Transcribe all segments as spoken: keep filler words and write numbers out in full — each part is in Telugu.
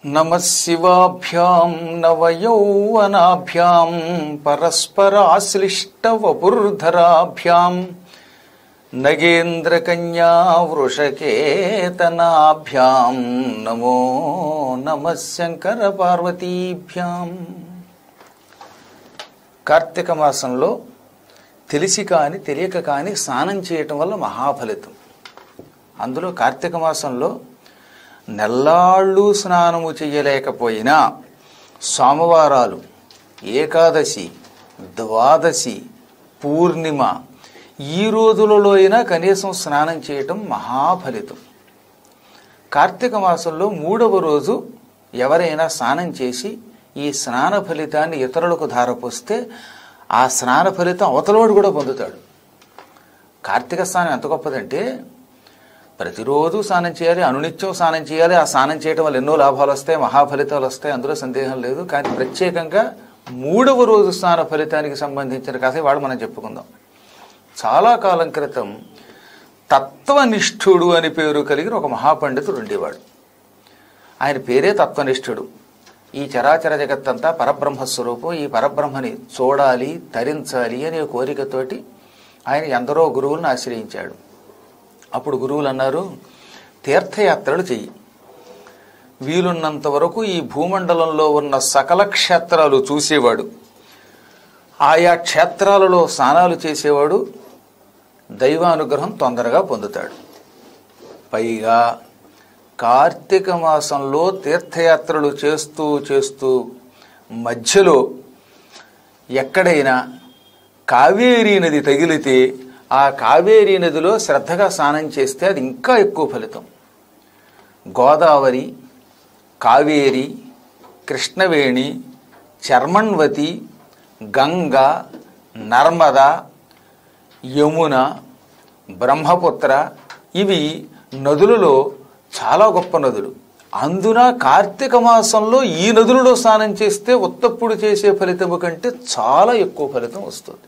నమః శివాభ్యాం నవయౌవనాభ్యాం పరస్పరాశ్లిష్టవపుర్ధరాభ్యాం నగేంద్రకన్యా వృషకేతనాభ్యాం నమో నమః శంకర పార్వతీభ్యాం. కార్తీక మాసంలో తెలిసి కాని తెలియక కాని స్నానం చేయటం వల్ల మహాఫలితం. అందులో కార్తీక మాసంలో నెల్లాళ్ళు స్నానము చెయ్యలేకపోయినా సోమవారాలు, ఏకాదశి, ద్వాదశి, పూర్ణిమ ఈ రోజులలో అయినా కనీసం స్నానం చేయటం మహాఫలితం. కార్తీక మాసంలో మూడవ రోజు ఎవరైనా స్నానం చేసి ఈ స్నాన ఫలితాన్ని ఇతరులకు ధారపోస్తే ఆ స్నాన ఫలితం అవతలోడు కూడా పొందుతాడు. కార్తీక స్నానం ఎంత గొప్పదంటే ప్రతిరోజు స్నానం చేయాలి, అనునిత్యం స్నానం చేయాలి. ఆ స్నానం చేయడం వల్ల ఎన్నో లాభాలు వస్తాయి, మహాఫలితాలు వస్తాయి, అందులో సందేహం లేదు. కానీ ప్రత్యేకంగా మూడవ రోజు స్నాన ఫలితానికి సంబంధించిన కథ వాడు మనం చెప్పుకుందాం. చాలా కాలం క్రితం తత్వనిష్ఠుడు అని పేరు కలిగిన ఒక మహాపండితుడు ఉండేవాడు. ఆయన పేరే తత్వనిష్ఠుడు. ఈ చరాచర జగత్తంతా పరబ్రహ్మస్వరూపం, ఈ పరబ్రహ్మని చూడాలి, తరించాలి అనే కోరికతోటి ఆయన ఎందరో గురువులను ఆశ్రయించాడు. అప్పుడు గురువులు అన్నారు, తీర్థయాత్రలు చెయ్యి, వీలున్నంత వరకు ఈ భూమండలంలో ఉన్న సకల క్షేత్రాలు చూసేవాడు, ఆయా క్షేత్రాలలో స్నానాలు చేసేవాడు దైవానుగ్రహం తొందరగా పొందుతాడు. పైగా కార్తీక మాసంలో తీర్థయాత్రలు చేస్తూ చేస్తూ మధ్యలో ఎక్కడైనా కావేరీ నది తగిలితే ఆ కావేరీ నదిలో శ్రద్ధగా స్నానం చేస్తే అది ఇంకా ఎక్కువ ఫలితం. గోదావరి, కావేరి, కృష్ణవేణి, చర్మణ్వతి, గంగ, నర్మద, యమున, బ్రహ్మపుత్ర ఇవి నదులలో చాలా గొప్ప నదులు. అందున కార్తీక మాసంలో ఈ నదులలో స్నానం చేస్తే ఉత్తప్పుడు చేసే ఫలితము కంటే చాలా ఎక్కువ ఫలితం వస్తుంది.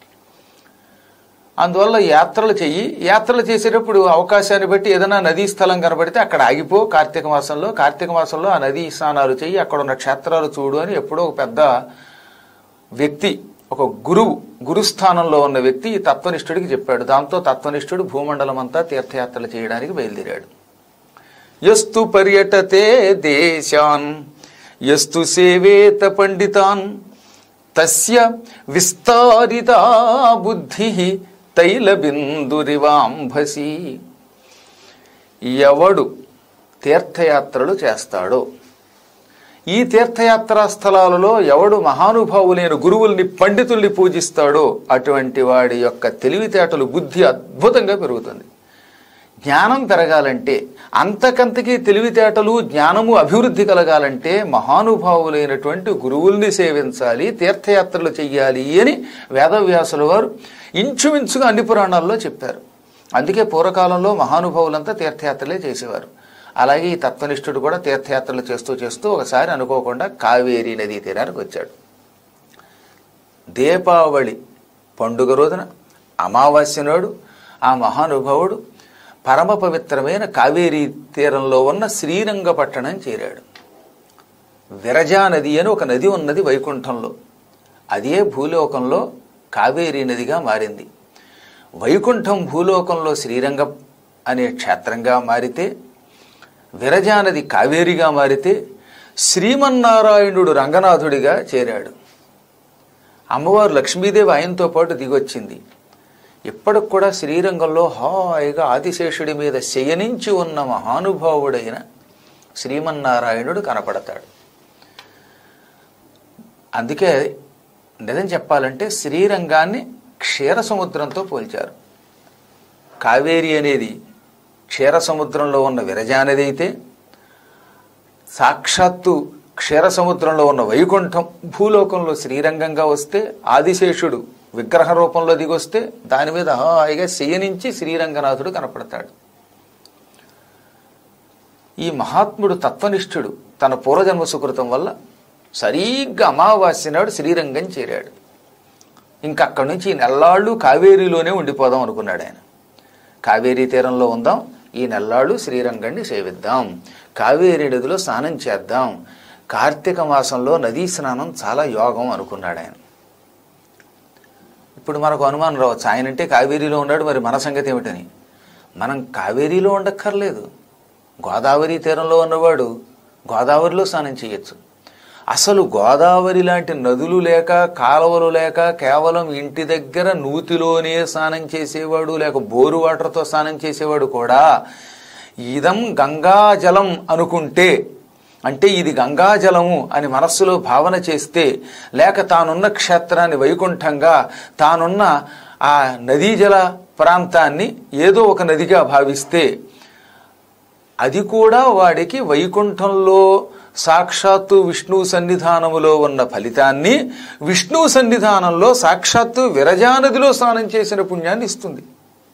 అందువల్ల యాత్రలు చెయ్యి. యాత్రలు చేసేటప్పుడు అవకాశాన్ని బట్టి ఏదైనా నదీ స్థలం కనబడితే అక్కడ ఆగిపో. కార్తీక మాసంలో కార్తీక మాసంలో ఆ నదీ స్నానాలు చెయ్యి, అక్కడ ఉన్న క్షేత్రాలు చూడు అని ఎప్పుడో ఒక పెద్ద వ్యక్తి, ఒక గురువు, గురుస్థానంలో ఉన్న వ్యక్తి ఈ తత్వనిష్ఠుడికి చెప్పాడు. దాంతో తత్వనిష్ఠుడు భూమండలం అంతా తీర్థయాత్రలు చేయడానికి బయలుదేరాడు. యస్తు పర్యటతే దేశాన్ యస్తు సేవేత పండితాన్ తస్య విస్తారితా బుద్ధి తైలబిందురివాంభసి. ఎవడు తీర్థయాత్రలు చేస్తాడో, ఈ తీర్థయాత్రా స్థలాలలో ఎవడు మహానుభావులైన గురువుల్ని, పండితుల్ని పూజిస్తాడో అటువంటి వాడి యొక్క తెలివితేటలు, బుద్ధి అద్భుతంగా పెరుగుతుంది. జ్ఞానం పెరగాలంటే, అంతకంతకీ తెలివితేటలు, జ్ఞానము అభివృద్ధి కలగాలంటే మహానుభావులైనటువంటి గురువుల్ని సేవించాలి, తీర్థయాత్రలు చెయ్యాలి అని వేదవ్యాసుల వారు ఇంచుమించుగా అన్ని పురాణాల్లో చెప్పారు. అందుకే పూర్వకాలంలో మహానుభావులంతా తీర్థయాత్రలే చేసేవారు. అలాగే ఈ తత్వనిష్ఠుడు కూడా తీర్థయాత్రలు చేస్తూ చేస్తూ ఒకసారి అనుకోకుండా కావేరీ నదీ తీరానికి వచ్చాడు. దీపావళి పండుగ రోజున అమావాస్య నాడు ఆ మహానుభావుడు పరమ పవిత్రమైన కావేరీ తీరంలో ఉన్న శ్రీరంగపట్టణం చేరాడు. విరజా నది అని ఒక నది ఉన్నది వైకుంఠంలో. అదే భూలోకంలో కావేరీ నదిగా మారింది. వైకుంఠం భూలోకంలో శ్రీరంగం అనే క్షేత్రంగా మారితే, విరజా నది కావేరిగా మారితే, శ్రీమన్నారాయణుడు రంగనాథుడిగా చేరాడు. అమ్మవారు లక్ష్మీదేవి ఆయనతో పాటు దిగొచ్చింది. ఇప్పటికి కూడా శ్రీరంగంలో హాయిగా ఆదిశేషుడి మీద శయనించి ఉన్న మహానుభావుడైన శ్రీమన్నారాయణుడు కనపడతాడు. అందుకే నిజం చెప్పాలంటే శ్రీరంగాన్ని క్షీర సముద్రంతో పోల్చారు. కావేరి అనేది క్షీర సముద్రంలో ఉన్న విరజానది అయితే, సాక్షాత్తు క్షీర సముద్రంలో ఉన్న వైకుంఠం భూలోకంలో శ్రీరంగంగా వస్తే, ఆదిశేషుడు విగ్రహ రూపంలో దిగొస్తే దాని మీద హాయిగా శయనించి శ్రీరంగనాథుడు కనపడతాడు. ఈ మహాత్ముడు తత్వనిష్ఠుడు తన పూర్వజన్మ సుకృతం వల్ల సరిగ్గా అమావాస్య నాడు శ్రీరంగం చేరాడు. ఇంకక్కడి నుంచి నెల్లాళ్ళు కావేరీలోనే ఉండిపోదాం అనుకున్నాడు ఆయన. కావేరీ తీరంలో ఉందాం, ఈ నెల్లాళ్ళు శ్రీరంగాన్ని సేవిద్దాం, కావేరీ నదిలో స్నానం చేద్దాం. కార్తీక మాసంలో నదీ స్నానం చాలా యోగం అనుకున్నాడు ఆయన. ఇప్పుడు మనకు అనుమానం రావచ్చు, ఆయన అంటే కావేరీలో ఉన్నాడు, మరి మన సంగతి ఏమిటని. మనం కావేరీలో ఉండక్కర్లేదు, గోదావరి తీరంలో ఉన్నవాడు గోదావరిలో స్నానం చేయొచ్చు. అసలు గోదావరి లాంటి నదులు లేక కాలువలు లేక కేవలం ఇంటి దగ్గర నూతిలోనే స్నానం చేసేవాడు, లేక బోరు వాటర్తో స్నానం చేసేవాడు కూడా ఇదం గంగాజలం అనుకుంటే, అంటే ఇది గంగాజలము అని మనస్సులో భావన చేస్తే, లేక తానున్న క్షేత్రాన్ని వైకుంఠంగా, తానున్న ఆ నదీ జల ప్రాంతాన్ని ఏదో ఒక నదిగా భావిస్తే, అది కూడా వాడికి వైకుంఠంలో సాక్షాత్తు విష్ణు సన్నిధానములో ఉన్న ఫలితాన్ని విష్ణు సన్నిధానంలో సాక్షాత్తు విరజానదిలో స్నానం చేసిన పుణ్యాన్ని ఇస్తుంది.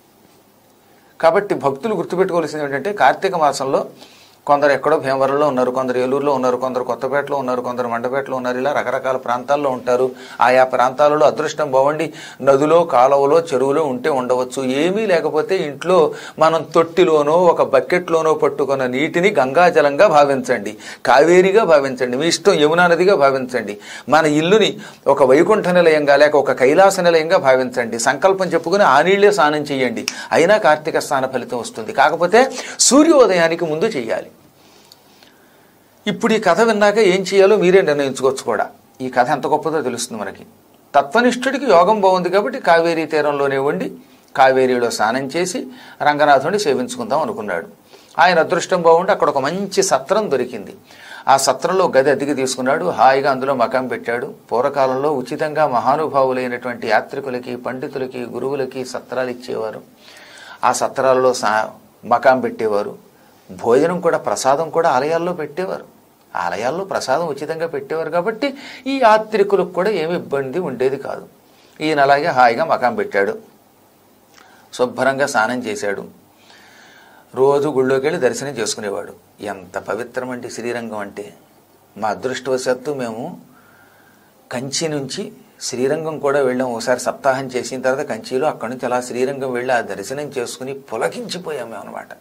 కాబట్టి భక్తులు గుర్తుపెట్టుకోవాల్సింది ఏంటంటే, కార్తీక మాసంలో కొందరు ఎక్కడో భీమవరంలో ఉన్నారు, కొందరు ఏలూరులో ఉన్నారు, కొందరు కొత్తపేటలో ఉన్నారు, కొందరు మండపేటలో ఉన్నారు, ఇలా రకరకాల ప్రాంతాల్లో ఉంటారు. ఆయా ప్రాంతాలలో అదృష్టం బాగుండి నదులో కాలువలో చెరువులో ఉంటే ఉండవచ్చు. ఏమీ లేకపోతే ఇంట్లో మనం తొట్టిలోనో ఒక బకెట్లోనో పట్టుకున్న నీటిని గంగాజలంగా భావించండి, కావేరిగా భావించండి, మీ ఇష్టం యమునా నదిగా భావించండి. మన ఇల్లుని ఒక వైకుంఠ నిలయంగా లేక ఒక కైలాస నిలయంగా భావించండి. సంకల్పం చెప్పుకుని ఆ నీళ్లే స్నానం చేయండి, అయినా కార్తీక స్నాన ఫలితం వస్తుంది. కాకపోతే సూర్యోదయానికి ముందు చెయ్యాలి. ఇప్పుడు ఈ కథ విన్నాక ఏం చేయాలో మీరే నిర్ణయించుకోవచ్చు కూడా. ఈ కథ ఎంత గొప్పదో తెలుస్తుంది మనకి. తత్వనిష్ఠుడికి యోగం బాగుంది కాబట్టి కావేరీ తీరంలోనే ఉండి కావేరీలో స్నానం చేసి రంగనాథుడిని సేవించుకుందాం అనుకున్నాడు. ఆయన అదృష్టం బాగుండి అక్కడ ఒక మంచి సత్రం దొరికింది. ఆ సత్రంలో గది అద్దెకి తీసుకున్నాడు, హాయిగా అందులో మకాం పెట్టాడు. పూర్వకాలంలో ఉచితంగా మహానుభావులైనటువంటి యాత్రికులకి, పండితులకి, గురువులకి సత్రాలు ఇచ్చేవారు. ఆ సత్రాలలో సా మకాం పెట్టేవారు. భోజనం కూడా, ప్రసాదం కూడా ఆలయాల్లో పెట్టేవారు. ఆలయాల్లో ప్రసాదం ఉచితంగా పెట్టేవారు కాబట్టి ఈ యాత్రికులకు కూడా ఏమి ఇబ్బంది ఉండేది కాదు. ఈయన అలాగే హాయిగా మకాం పెట్టాడు, శుభ్రంగా స్నానం చేశాడు. రోజు గుళ్ళోకి వెళ్ళి దర్శనం చేసుకునేవాడు. ఎంత పవిత్రమండి శ్రీరంగం అంటే. మా అదృష్టవశాత్తు మేము కంచి నుంచి శ్రీరంగం కూడా వెళ్ళాం. ఒకసారి సప్తాహం చేసిన తర్వాత కంచిలో, అక్కడి నుంచి అలా శ్రీరంగం వెళ్ళి ఆ దర్శనం చేసుకుని పులకించిపోయాము అనమాట.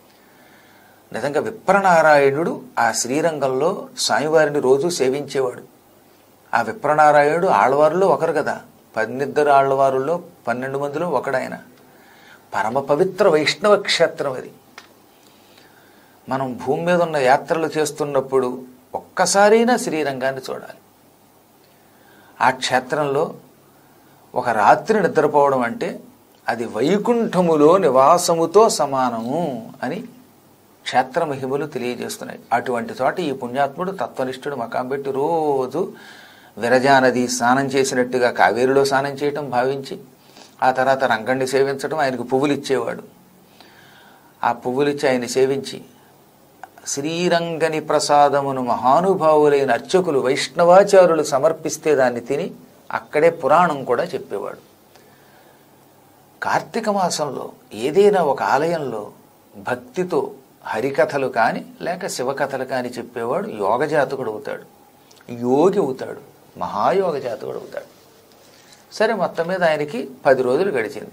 నిజంగా విప్రనారాయణుడు ఆ శ్రీరంగంలో స్వామివారిని రోజు సేవించేవాడు. ఆ విప్రనారాయణుడు ఆళ్వారులో ఒకరు కదా, పన్నిద్దరు ఆళ్వారుల్లో పన్నెండు మందిలో ఒకడాయన. పరమ పవిత్ర వైష్ణవ క్షేత్రం అది. మనం భూమి మీద ఉన్న యాత్రలు చేస్తున్నప్పుడు ఒక్కసారైనా శ్రీరంగాన్ని చూడాలి. ఆ క్షేత్రంలో ఒక రాత్రి నిద్రపోవడం అంటే అది వైకుంఠములో నివాసముతో సమానము అని క్షేత్ర మహిమలు తెలియజేస్తున్నాయి. అటువంటి చోట ఈ పుణ్యాత్ముడు తత్వనిష్ఠుడు మకాం పెట్టి రోజు విరజానది స్నానం చేసినట్టుగా కావేరిలో స్నానం చేయటం భావించి, ఆ తర్వాత రంగణ్ణి సేవించడం, ఆయనకు పువ్వులు ఇచ్చేవాడు. ఆ పువ్వులు ఇచ్చి ఆయన్ని సేవించి శ్రీరంగని ప్రసాదమును మహానుభావులైన అర్చకులు వైష్ణవాచారులు సమర్పిస్తే దాన్ని తిని అక్కడే పురాణం కూడా చెప్పేవాడు. కార్తీక మాసంలో ఏదైనా ఒక ఆలయంలో భక్తితో హరికథలు కానీ లేక శివకథలు కానీ చెప్పేవాడు యోగజాతకుడు అవుతాడు, యోగి అవుతాడు, మహాయోగ జాతకుడు అవుతాడు. సరే, మొత్తం మీద ఆయనకి పది రోజులు గడిచింది.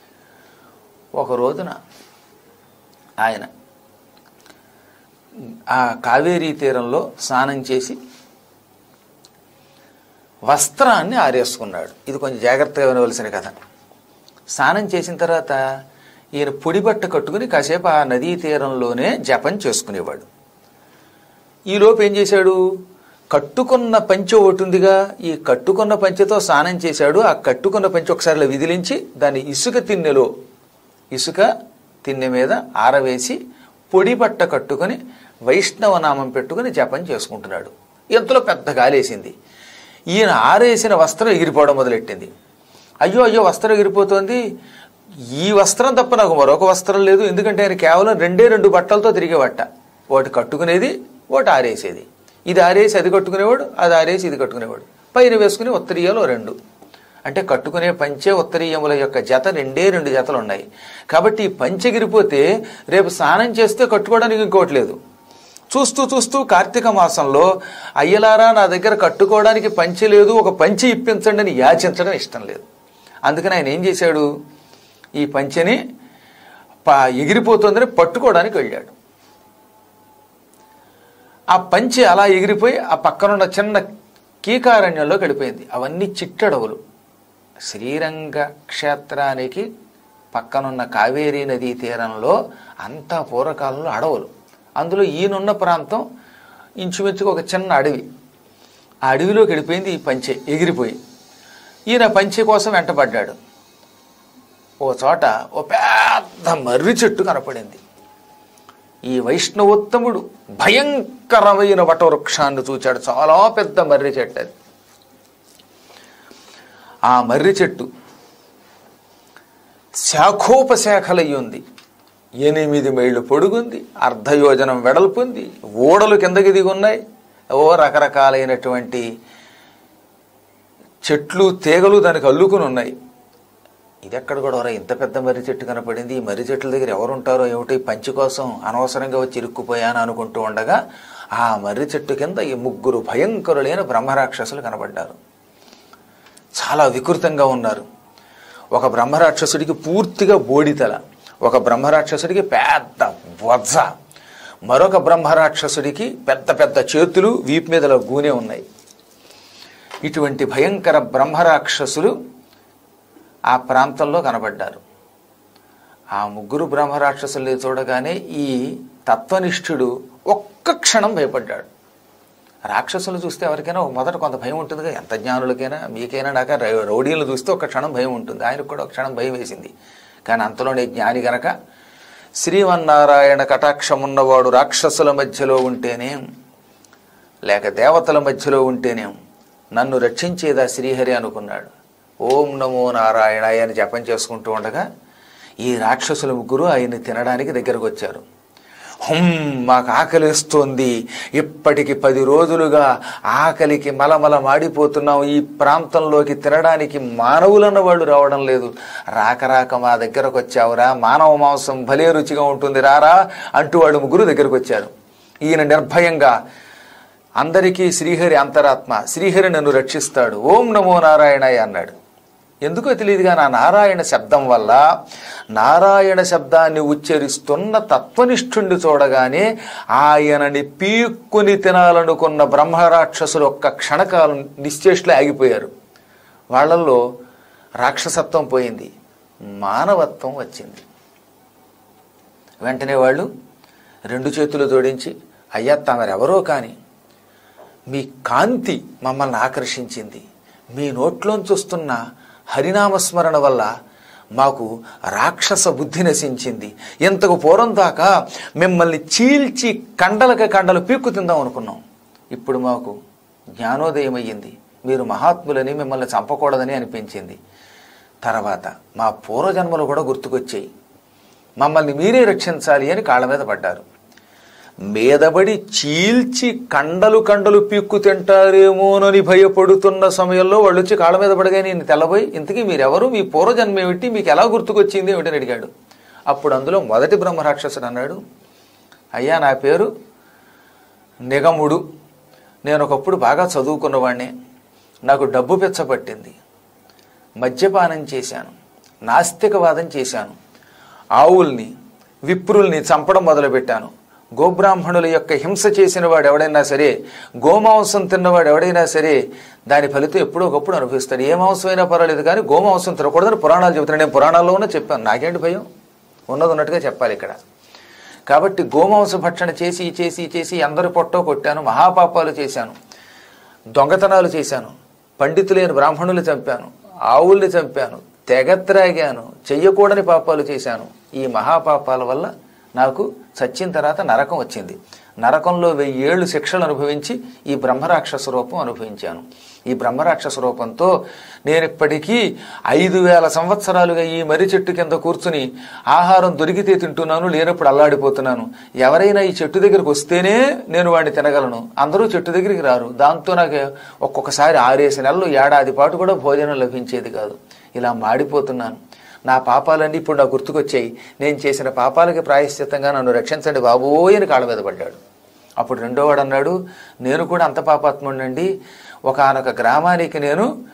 ఒక రోజున ఆయన ఆ కావేరీ తీరంలో స్నానం చేసి వస్త్రాన్ని ఆరేసుకున్నాడు. ఇది కొంచెం జాగ్రత్తగా వినవలసిన కథ. స్నానం చేసిన తర్వాత ఈయన పొడి బట్ట కట్టుకుని కాసేపు ఆ నదీ తీరంలోనే జపం చేసుకునేవాడు. ఈలోపు ఏం చేశాడు, కట్టుకున్న పంచె ఒకటి ఉందిగా, ఈ కట్టుకున్న పంచెతో స్నానం చేశాడు. ఆ కట్టుకున్న పంచె ఒకసారి విదిలించి దాన్ని ఇసుక తిన్నెలో ఇసుక తిన్నె మీద ఆరవేసి పొడి బట్ట కట్టుకుని వైష్ణవ నామం పెట్టుకుని జపం చేసుకుంటున్నాడు. ఇంతలో పెద్ద గాలేసింది. ఈయన ఆరేసిన వస్త్రం ఎగిరిపోవడం మొదలెట్టింది. అయ్యో అయ్యో వస్త్రం ఎగిరిపోతుంది, ఈ వస్త్రం తప్ప నాకు మరొక వస్త్రం లేదు. ఎందుకంటే ఆయన కేవలం రెండే రెండు బట్టలతో తిరిగేవట, ఒకటి కట్టుకునేది, ఒకటి ఆరేసేది. ఇది ఆరేసి అది కట్టుకునేవాడు, అది ఆరేసి ఇది కట్టుకునేవాడు. పైన వేసుకుని ఉత్తరీయాలు రెండు, అంటే కట్టుకునే పంచె ఉత్తరీయముల యొక్క జత రెండే రెండు జతలు ఉన్నాయి. కాబట్టి ఈ పంచె ఎగిరిపోతే రేపు స్నానం చేస్తే కట్టుకోవడానికి ఇంకోటి లేదు. చూస్తూ చూస్తూ కార్తీక మాసంలో అయ్యలారా నా దగ్గర కట్టుకోవడానికి పంచె లేదు, ఒక పంచె ఇప్పించండి అని యాచించడం ఇష్టం లేదు. అందుకని ఆయన ఏం చేశాడు, ఈ పంచెని ప ఎగిరిపోతుందని పట్టుకోవడానికి వెళ్ళాడు. ఆ పంచె అలా ఎగిరిపోయి ఆ పక్కనున్న చిన్న కీకారణ్యంలో గడిపోయింది. అవన్నీ చిట్టడవులు. శ్రీరంగ క్షేత్రానికి పక్కనున్న కావేరీ నదీ తీరంలో అంతా పూర్వకాలంలో అడవులు. అందులో ఈయనున్న ప్రాంతం ఇంచుమించుగా ఒక చిన్న అడవి. ఆ అడవిలోకి వెళ్ళిపోయింది ఈ పంచె ఎగిరిపోయి. ఈయన పంచె కోసం వెంటబడ్డాడు. ఓ చోట ఓ పెద్ద మర్రి చెట్టు కనపడింది. ఈ వైష్ణవోత్తముడు భయంకరమైన వటవృక్షాన్ని చూచాడు. చాలా పెద్ద మర్రి చెట్టు అది. ఆ మర్రి చెట్టు శాఖోపశాఖలయ్యి ఉంది. ఎనిమిది మైళ్ళు పొడుగుంది, అర్ధయోజనం వెడల్పుంది, ఓడలు కిందకి దిగి ఉన్నాయి. ఓ రకరకాలైనటువంటి చెట్లు తీగలు దానికి అల్లుకుని ఉన్నాయి. ఇది ఎక్కడ కూడా ఇంత పెద్ద మర్రి చెట్టు కనపడింది, ఈ మర్రి చెట్ల దగ్గర ఎవరుంటారో ఏమిటో, ఈ పంచి కోసం అనవసరంగా వచ్చి ఇరుక్కుపోయాను అనుకుంటూ ఉండగా ఆ మర్రి చెట్టు కింద ఈ ముగ్గురు భయంకరులైన బ్రహ్మరాక్షసులు కనబడ్డారు. చాలా వికృతంగా ఉన్నారు. ఒక బ్రహ్మరాక్షసుడికి పూర్తిగా బోడితల, ఒక బ్రహ్మరాక్షసుడికి పెద్ద వజ్జ, మరొక బ్రహ్మరాక్షసుడికి పెద్ద పెద్ద చేతులు, వీపు మీద గూనె ఉన్నాయి. ఇటువంటి భయంకర బ్రహ్మరాక్షసులు ఆ ప్రాంతంలో కనబడ్డారు. ఆ ముగ్గురు బ్రహ్మరాక్షసుల్ని చూడగానే ఈ తత్వనిష్ఠుడు ఒక్క క్షణం భయపడ్డాడు. రాక్షసులు చూస్తే ఎవరికైనా మొదట కొంత భయం ఉంటుందిగా, ఎంత జ్ఞానులకైనా మీకైనా నాక రౌడీలను చూస్తే ఒక క్షణం భయం ఉంటుంది. ఆయనకు కూడా ఒక క్షణం భయం వేసింది. కానీ అంతలోనే జ్ఞాని గనక శ్రీమన్నారాయణ కటాక్షం ఉన్నవాడు రాక్షసుల మధ్యలో ఉంటేనేం లేక దేవతల మధ్యలో ఉంటేనేం నన్ను రక్షించేదా శ్రీహరి అనుకున్నాడు. ఓం నమో నారాయణాయ అని జపం చేసుకుంటూ ఉండగా ఈ రాక్షసుల ముగ్గురు ఆయన్ని తినడానికి దగ్గరకు వచ్చారు. హుమ్, మాకు ఆకలిస్తోంది, ఇప్పటికి పది రోజులుగా ఆకలికి మలమల మాడిపోతున్నాం, ఈ ప్రాంతంలోకి తినడానికి మానవులన్న వాళ్ళు రావడం లేదు, రాక రాక మా దగ్గరకు వచ్చావురా, మానవ మాంసం భలే రుచిగా ఉంటుంది రారా అంటూ వాళ్ళు ముగ్గురు దగ్గరకు వచ్చారు. ఈయన నిర్భయంగా అందరికీ శ్రీహరి అంతరాత్మ, శ్రీహరి నన్ను రక్షిస్తాడు, ఓం నమో నారాయణాయ అన్నాడు. ఎందుకో తెలియదుగా నా నారాయణ శబ్దం వల్ల నారాయణ శబ్దాన్ని ఉచ్చరిస్తున్న తత్వనిష్ఠుణ్ణి చూడగానే ఆయనని పీక్కుని తినాలనుకున్న బ్రహ్మరాక్షసులు ఒక్క క్షణకాలం నిశ్చేష్లో ఆగిపోయారు. వాళ్ళల్లో రాక్షసత్వం పోయింది, మానవత్వం వచ్చింది. వెంటనే వాళ్ళు రెండు చేతులు జోడించి, అయ్యా తమరెవరో కానీ మీ కాంతి మమ్మల్ని ఆకర్షించింది, మీ నోట్లోంచి వస్తున్న హరినామస్మరణ వల్ల మాకు రాక్షస బుద్ధి నశించింది, ఇంతకు పూర్వం దాకా మిమ్మల్ని చీల్చి కండలకి కండలు పీక్కు తిందాం అనుకున్నాం, ఇప్పుడు మాకు జ్ఞానోదయం అయ్యింది, మీరు మహాత్ములని మిమ్మల్ని చంపకూడదని అనిపించింది. తర్వాత మా పూర్వజన్మలు కూడా గుర్తుకొచ్చాయి, మమ్మల్ని మీరే రక్షించాలి అని కాళ్ళ మీద పడ్డారు. మీదబడి చీల్చి కండలు కండలు పీక్కు తింటారేమోనని భయపడుతున్న సమయంలో వాళ్ళు వచ్చి కాళ్ళ మీద పడగా నేను తెల్లబోయి, ఇంతకీ మీరెవరు, మీ పూర్వజన్మ ఏమిటి, మీకు ఎలా గుర్తుకొచ్చింది ఏమిటని అడిగాడు. అప్పుడు అందులో మొదటి బ్రహ్మరాక్షసుడు అన్నాడు, అయ్యా నా పేరు నిగముడు, నేను ఒకప్పుడు బాగా చదువుకున్నవాడిని, నాకు డబ్బు పిచ్చపట్టింది, మద్యపానం చేశాను, నాస్తికవాదం చేశాను, ఆవుల్ని విప్రుల్ని చంపడం మొదలుపెట్టాను, గోబ్రాహ్మణుల యొక్క హింస చేసిన వాడు ఎవడైనా సరే, గోమాంసం తిన్నవాడు ఎవడైనా సరే దాని ఫలితం ఎప్పుడో ఒకప్పుడు అనుభవిస్తాడు. ఏ మాంసం అయినా పర్వాలేదు కానీ గోమాంసం తినకూడదని పురాణాలు చెబుతున్నాను. నేను పురాణాల్లో ఉన్న చెప్పాను, నాకేంటి భయం, ఉన్నది ఉన్నట్టుగా చెప్పాలి ఇక్కడ. కాబట్టి గోమాంస భక్షణ చేసి చేసి చేసి అందరి పొట్టో కొట్టాను, మహాపాపాలు చేశాను, దొంగతనాలు చేశాను, పండితులైన బ్రాహ్మణులు చంపాను, ఆవుల్ని చంపాను, తెగత్రాగాను, చెయ్యకూడని పాపాలు చేశాను. ఈ మహాపాపాల వల్ల నాకు చచ్చిన తర్వాత నరకం వచ్చింది. నరకంలో వెయ్యి ఏళ్ళు శిక్షలు అనుభవించి ఈ బ్రహ్మరాక్షస రూపం అనుభవించాను. ఈ బ్రహ్మరాక్షస రూపంతో నేను ఇప్పటికీ ఐదు వేల సంవత్సరాలుగా ఈ మర్రి చెట్టు కింద కూర్చుని ఆహారం దొరికితే తింటున్నాను, లేనప్పుడు అల్లాడిపోతున్నాను. ఎవరైనా ఈ చెట్టు దగ్గరికి వస్తేనే నేను వాడిని తినగలను, అందరూ చెట్టు దగ్గరికి రారు. దాంతో నాకు ఒక్కొక్కసారి ఆరేసి నెలలు ఏడాది పాటు కూడా భోజనం లభించేది కాదు. ఇలా మాడిపోతున్నాను. నా పాపాలన్నీ ఇప్పుడు నాకు గుర్తుకొచ్చాయి, నేను చేసిన పాపాలకి ప్రాయశ్చిత్తంగా నన్ను రక్షించండి బాబోయ్ అని కాళ్ళ మీద పడ్డాడు. అప్పుడు రెండోవాడు అన్నాడు, నేను కూడా అంత పాపాత్ముడినండి, ఒకానొక గ్రామానికి నేను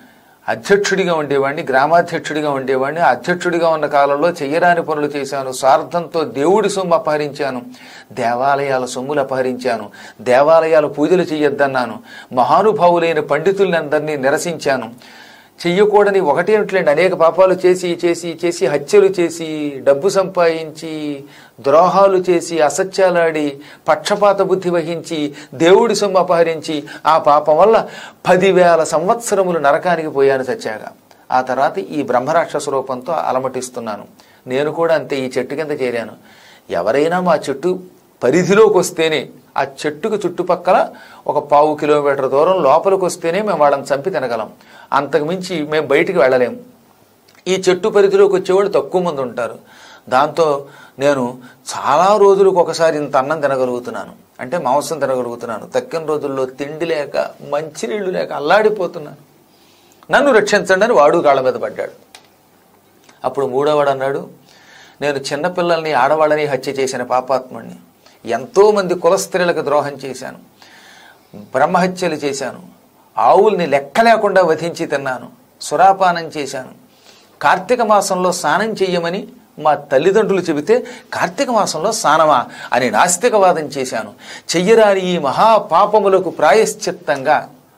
అధ్యక్షుడిగా ఉండేవాడిని, గ్రామాధ్యక్షుడిగా ఉండేవాడిని. అధ్యక్షుడిగా ఉన్న కాలంలో చెయ్యరాని పనులు చేశాను, స్వార్థంతో దేవుడి సొమ్ము అపహరించాను, దేవాలయాల సొమ్ములు అపహరించాను, దేవాలయాల పూజలు చెయ్యొద్దన్నాను, మహానుభావులైన పండితుల్ని అందరినీ నిరసించాను. చెయ్యకూడని ఒకటేమిట్లేండి, అనేక పాపాలు చేసి చేసి చేసి హత్యలు చేసి, డబ్బు సంపాదించి, ద్రోహాలు చేసి, అసత్యాలాడి, పక్షపాత బుద్ధి వహించి, దేవుడి సొమ్ము అపహరించి, ఆ పాపం వల్ల పదివేల సంవత్సరములు నరకానికి పోయాను చచ్చాగా. ఆ తర్వాత ఈ బ్రహ్మరాక్షస రూపంతో అలమటిస్తున్నాను. నేను కూడా అంతే, ఈ చెట్టు కింద చేరాను. ఎవరైనా మా చెట్టు పరిధిలోకి వస్తేనే, ఆ చెట్టుకు చుట్టుపక్కల ఒక పావు కిలోమీటర్ దూరం లోపలికి వస్తేనే మేము వాళ్ళని చంపి తినగలం, అంతకుమించి మేము బయటికి వెళ్ళలేము. ఈ చెట్టు పరిధిలోకి వచ్చేవాళ్ళు తక్కువ మంది ఉంటారు. దాంతో నేను చాలా రోజులకు ఒకసారి ఇంత అన్నం తినగలుగుతున్నాను, అంటే మాంసం తినగలుగుతున్నాను. తక్కిన రోజుల్లో తిండి లేక, మంచినీళ్లు లేక అల్లాడిపోతున్నాను. నన్ను రక్షించండి అని వాడు కాళ్ళ మీద పడ్డాడు. అప్పుడు మూడోవాడు అన్నాడు, నేను చిన్నపిల్లల్ని, ఆడవాళ్ళని హత్య చేసిన పాపాత్ముడిని, ఎంతోమంది కులస్త్రీలకు ద్రోహం చేశాను, బ్రహ్మహత్యలు చేశాను, ఆవుల్ని లెక్క లేకుండా వధించి తిన్నాను, సురాపానం చేశాను. కార్తీక మాసంలో స్నానం చెయ్యమని మా తల్లిదండ్రులు చెబితే కార్తీక మాసంలో స్నానమా అని నాస్తికవాదం చేశాను. చెయ్యరాని ఈ మహాపాపములకు ప్రాయశ్చిత్తంగా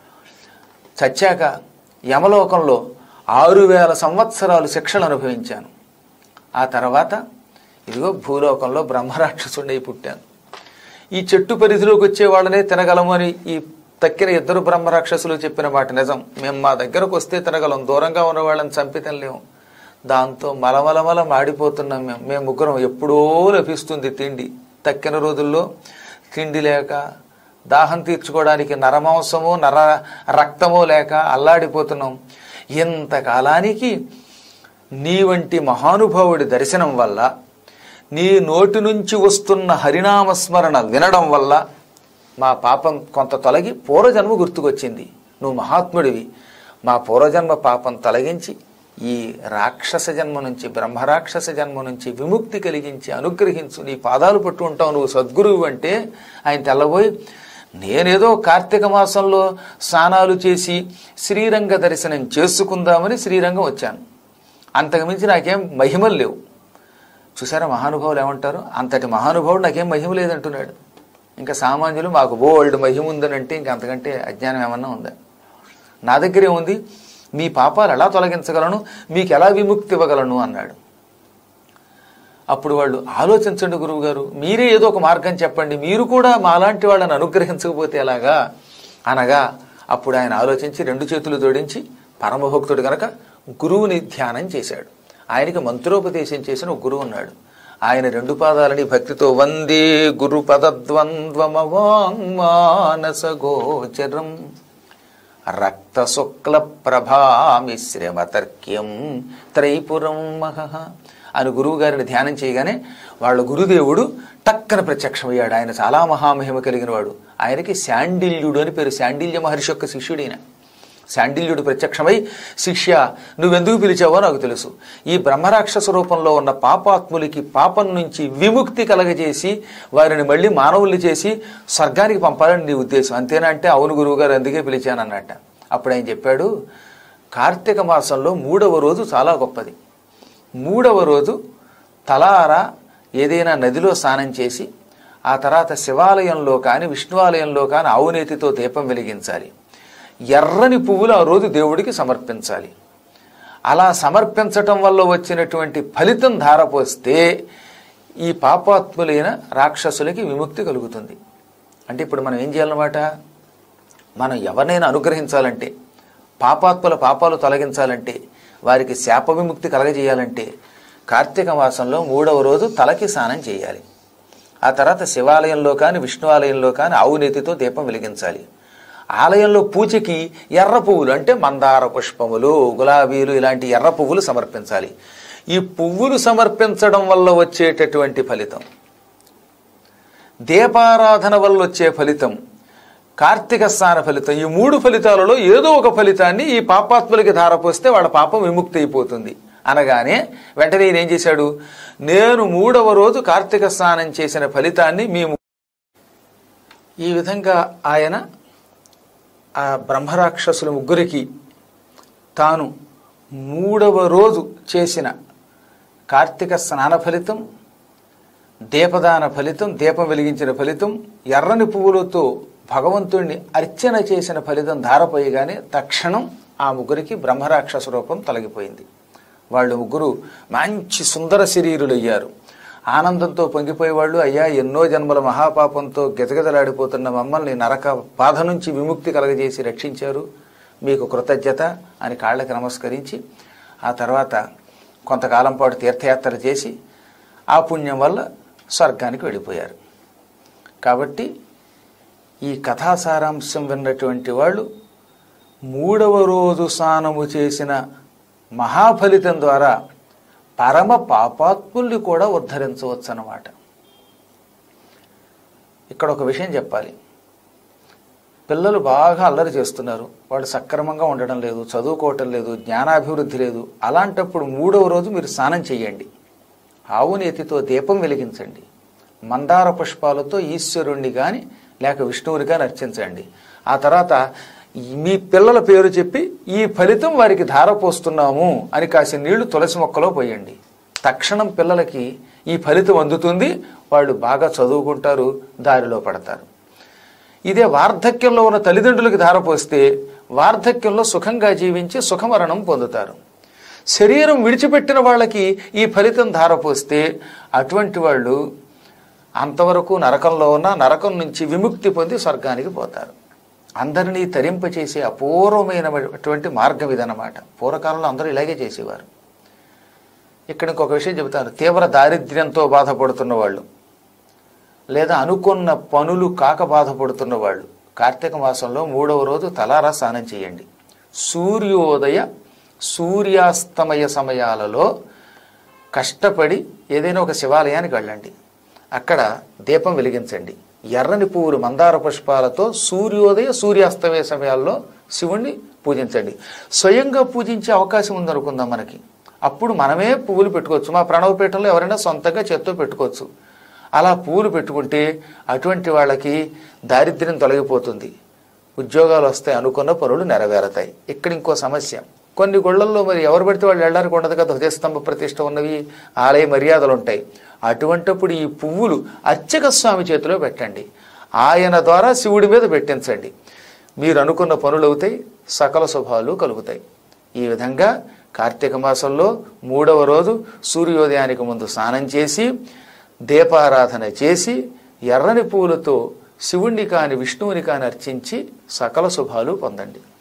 చచ్చాక యమలోకంలో ఆరు వేల సంవత్సరాలు శిక్షలు అనుభవించాను. ఆ తర్వాత ఇదిగో భూలోకంలో బ్రహ్మరాక్షసుండై పుట్టాను. ఈ చెట్టు పరిధిలోకి వచ్చే వాళ్ళనే తినగలము అని ఈ తక్కిన ఇద్దరు బ్రహ్మరాక్షసులు చెప్పిన మాట నిజం. మేము మా దగ్గరకు వస్తే తినగలం, దూరంగా ఉన్న వాళ్ళని చంపి తినలేము. దాంతో మలమలమల మాడిపోతున్నాం మేము. మేము ముగ్గురం ఎప్పుడో లభిస్తుంది తిండి. తక్కిన రోజుల్లో తిండి లేక, దాహం తీర్చుకోవడానికి నరమాంసమో నర రక్తమో లేక అల్లాడిపోతున్నాం. ఇంతకాలానికి నీ వంటి మహానుభావుడి దర్శనం వల్ల, నీ నోటి నుంచి వస్తున్న హరినామస్మరణ వినడం వల్ల మా పాపం కొంత తొలగి పూర్వజన్మ గుర్తుకొచ్చింది. నువ్వు మహాత్ముడివి, మా పూర్వజన్మ పాపం తొలగించి ఈ రాక్షస జన్మ నుంచి, బ్రహ్మరాక్షస జన్మ నుంచి విముక్తి కలిగించి అనుగ్రహించు, నీ పాదాలు పట్టు ఉంటావు, నువ్వు సద్గురువు అంటే ఆయన తెల్లబోయి, నేనేదో కార్తీక మాసంలో స్నానాలు చేసి శ్రీరంగ దర్శనం చేసుకుందామని శ్రీరంగం వచ్చాను, అంతకుమించి నాకేం మహిమలు లేవు. చూసారా మహానుభావులు ఏమంటారు, అంతటి మహానుభావుడు నాకేం మహిమ లేదంటున్నాడు. ఇంకా సామాన్యులు మాకు బోల్డ్ మహిమ ఉందనంటే ఇంక అంతకంటే అజ్ఞానం ఏమన్నా ఉందా? నా దగ్గరే ఉంది, మీ పాపాలు ఎలా తొలగించగలను, మీకు ఎలా విముక్తి ఇవ్వగలను అన్నాడు. అప్పుడు వాళ్ళు, ఆలోచించండి గురువు గారు, మీరే ఏదో ఒక మార్గం చెప్పండి, మీరు కూడా మాలాంటి వాళ్ళని అనుగ్రహించకపోతే ఎలాగా అనగా, అప్పుడు ఆయన ఆలోచించి రెండు చేతులు జోడించి, పరమభక్తుడు గనక గురువుని ధ్యానం చేశాడు. ఆయనకి మంత్రోపదేశం చేసిన ఒక గురువు ఉన్నాడు. ఆయన రెండు పాదాలని భక్తితో వందే గురు పదద్వంద్వమవాంగ్మానస గోచరం రక్త శుక్ల ప్రభామిశ్రమతర్క్యం త్రైపురం మహః అని గురువు గారిని ధ్యానం చేయగానే వాళ్ళ గురుదేవుడు టక్కన ప్రత్యక్షమయ్యాడు. ఆయన చాలా మహామహిమ కలిగిన వాడు. ఆయనకి శాండిల్యుడు అని పేరు. శాండిల్య మహర్షి యొక్క శిష్యుడైన శాండిల్యుడు ప్రత్యక్షమై, శిష్య నువ్వెందుకు పిలిచావో నాకు తెలుసు. ఈ బ్రహ్మరాక్షస రూపంలో ఉన్న పాపాత్ములకి పాపం నుంచి విముక్తి కలగజేసి వారిని మళ్ళీ మానవుల్ని చేసి స్వర్గానికి పంపాలని నీ ఉద్దేశం, అంతేనా అంటే అవును గురువు గారు అందుకే పిలిచాను అన్నట్ట. అప్పుడు ఆయన చెప్పాడు, కార్తీక మాసంలో మూడవ రోజు చాలా గొప్పది. మూడవ రోజు తలారా ఏదైనా నదిలో స్నానం చేసి ఆ తర్వాత శివాలయంలో కానీ విష్ణువాలయంలో కానీ ఆవునేతితో దీపం వెలిగించాలి. ఎర్రని పువ్వులు ఆ రోజు దేవుడికి సమర్పించాలి. అలా సమర్పించటం వల్ల వచ్చినటువంటి ఫలితం ధారపోస్తే ఈ పాపాత్ములైన రాక్షసులకి విముక్తి కలుగుతుంది. అంటే ఇప్పుడు మనం ఏం చేయాలన్నమాట, మనం ఎవరినైనా అనుగ్రహించాలంటే, పాపాత్ముల పాపాలు తొలగించాలంటే, వారికి శాప విముక్తి కలగజేయాలంటే కార్తీక మాసంలో మూడవ రోజు తలకి స్నానం చేయాలి. ఆ తర్వాత శివాలయంలో కానీ విష్ణువాలయంలో కానీ ఆవునేతితో దీపం వెలిగించాలి. ఆలయంలో పూజకి ఎర్ర పువ్వులు అంటే మందార పుష్పములు, గులాబీలు ఇలాంటి ఎర్ర పువ్వులు సమర్పించాలి. ఈ పువ్వులు సమర్పించడం వల్ల వచ్చేటటువంటి ఫలితం, దీపారాధన వల్ల వచ్చే ఫలితం, కార్తీక స్నాన ఫలితం, ఈ మూడు ఫలితాలలో ఏదో ఒక ఫలితాన్ని ఈ పాపాత్ములకి ధారపోస్తే వాళ్ళ పాపం విముక్తి అయిపోతుంది అనగానే వెంటనే ఈయన ఏం చేశాడు, నేను మూడవ రోజు కార్తీక స్నానం చేసిన ఫలితాన్ని మేము ఈ విధంగా ఆయన ఆ బ్రహ్మరాక్షసుల ముగ్గురికి తాను మూడవ రోజు చేసిన కార్తీక స్నాన ఫలితం, దీపదాన ఫలితం, దీపం వెలిగించిన ఫలితం, ఎర్రని పువ్వులతో భగవంతుణ్ణి అర్చన చేసిన ఫలితం ధారపోయగానే తక్షణం ఆ ముగ్గురికి బ్రహ్మరాక్షస రూపం తొలగిపోయింది. వాళ్ళు ముగ్గురు మంచి సుందర శరీరులయ్యారు. ఆనందంతో పొంగిపోయేవాళ్ళు, అయ్యా ఎన్నో జన్మల మహాపాపంతో గెజగెజలాడిపోతున్న మమ్మల్ని నరక బాధ నుంచి విముక్తి కలగజేసి రక్షించారు, మీకు కృతజ్ఞత అని కాళ్ళకి నమస్కరించి ఆ తర్వాత కొంతకాలం పాటు తీర్థయాత్ర చేసి ఆ పుణ్యం వల్ల స్వర్గానికి వెళ్ళిపోయారు. కాబట్టి ఈ కథా సారాంశం విన్నటువంటి వాళ్ళు మూడవ రోజు స్నానము చేసిన మహాఫలితం ద్వారా పరమ పాపాత్ముల్ని కూడా ఉద్ధరించవచ్చు అన్నమాట. ఇక్కడ ఒక విషయం చెప్పాలి. పిల్లలు బాగా అల్లరి చేస్తున్నారు, వాళ్ళు సక్రమంగా ఉండడం లేదు, చదువుకోవటం లేదు, జ్ఞానాభివృద్ధి లేదు. అలాంటప్పుడు మూడవ రోజు మీరు స్నానం చేయండి, ఆవు నేతితో దీపం వెలిగించండి, మందార పుష్పాలతో ఈశ్వరుణ్ణి కానీ లేక విష్ణువుని కానీ అర్చించండి. ఆ తర్వాత మీ పిల్లల పేరు చెప్పి ఈ ఫలితం వారికి ధారపోస్తున్నాము అని కాసిన నీళ్లు తులసి మొక్కలో పోయండి. తక్షణం పిల్లలకి ఈ ఫలితం అందుతుంది, వాళ్ళు బాగా చదువుకుంటారు, దారిలో పడతారు. ఇదే వార్ధక్యంలో ఉన్న తల్లిదండ్రులకి ధారపోస్తే వార్ధక్యంలో సుఖంగా జీవించి సుఖమరణం పొందుతారు. శరీరం విడిచిపెట్టిన వాళ్ళకి ఈ ఫలితం ధారపోస్తే అటువంటి వాళ్ళు అంతవరకు నరకంలో ఉన్న నరకం నుంచి విముక్తి పొంది స్వర్గానికి పోతారు. అందరినీ తరింపచేసే అపూర్వమైనటువంటి మార్గం ఇదన్నమాట. పూర్వకాలంలో అందరూ ఇలాగే చేసేవారు. ఇక్కడ ఇంకొక విషయం చెబుతాను. తీవ్ర దారిద్ర్యంతో బాధపడుతున్న వాళ్ళు, లేదా అనుకున్న పనులు కాక బాధపడుతున్న వాళ్ళు కార్తీక మాసంలో మూడవ రోజు తలారా స్నానం చేయండి. సూర్యోదయ సూర్యాస్తమయ సమయాలలో కష్టపడి ఏదైనా ఒక శివాలయానికి వెళ్ళండి, అక్కడ దీపం వెలిగించండి. ఎర్రని పువ్వులు మందార పుష్పాలతో సూర్యోదయ సూర్యాస్తమయ సమయాల్లో శివుణ్ణి పూజించండి. స్వయంగా పూజించే అవకాశం ఉందనుకుందాం మనకి, అప్పుడు మనమే పువ్వులు పెట్టుకోవచ్చు. మా ప్రణవపీఠంలో ఎవరైనా సొంతంగా చేత్తో పెట్టుకోవచ్చు. అలా పువ్వులు పెట్టుకుంటే అటువంటి వాళ్ళకి దారిద్ర్యం తొలగిపోతుంది, ఉద్యోగాలు వస్తాయి, అనుకున్న పనులు నెరవేరతాయి. ఇక్కడ ఇంకో సమస్య, కొన్ని గుళ్ళల్లో మరి ఎవరు పడితే వాళ్ళు వెళ్ళడానికి ఉండదు కదా, హృదయస్తంభ ప్రతిష్ఠ ఉన్నవి, ఆలయ మర్యాదలు ఉంటాయి. అటువంటిప్పుడు ఈ పువ్వులు అర్చక స్వామి చేతిలో పెట్టండి, ఆయన ద్వారా శివుడి మీద పెట్టించండి. మీరు అనుకున్న పనులు అవుతాయి, సకల శుభాలు కలుగుతాయి. ఈ విధంగా కార్తీక మాసంలో మూడవ రోజు సూర్యోదయానికి ముందు స్నానం చేసి దీపారాధన చేసి ఎర్రని పువ్వులతో శివుణ్ణి కాని విష్ణువుని కాని అర్చించి సకల శుభాలు పొందండి.